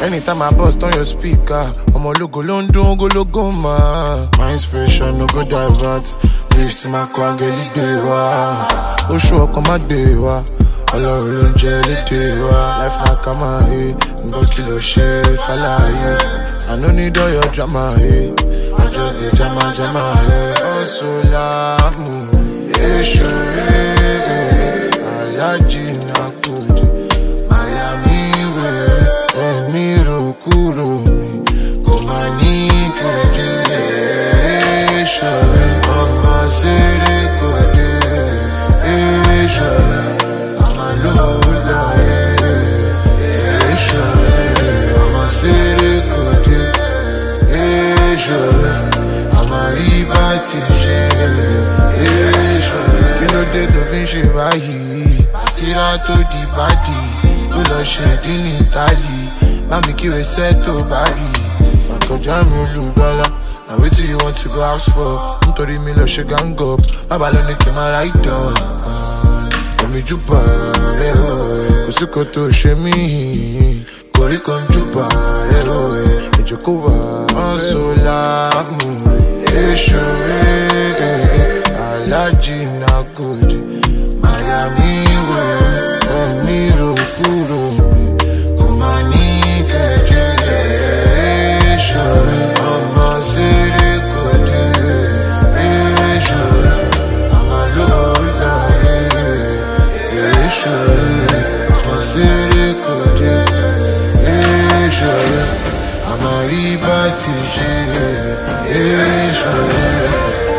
Anytime I bust on your speaker, I'm a logo London, go logo man. My inspiration no go divert. Lives to my kwangeli dewa. O show up on my dewa. Ọlọ́run ló ń jẹ lédè wa. Life na kama go kilo ṣe fàlàyé. I no need all your drama I just dey jama Also láàmú èṣù alájì náà kòdì. Miami wẹ̀ ẹ̀mí rò kúrò mi. Kò máa ní kẹjẹ èṣù ọmọ ṣeré kò dé èṣù. Lola, I'm a city code, I'm a ribati, kilo de to finche bayi, asira to di badi, to lo shedi ni Italy, mami kiwe seto bari, mako jami lubala. Now wait till you want to go house for, ntori mi lo she gang up, baba lo ni kema right down. Mi juba re ho, kusiko to she mi, kori kon juba re ho, ejokowa ansola mu, esho alaji na godi, Miami we, emiro kuro mi, kumani keje, esho mama sere kode, esho amalola. I'm a city code, I'm a ribati,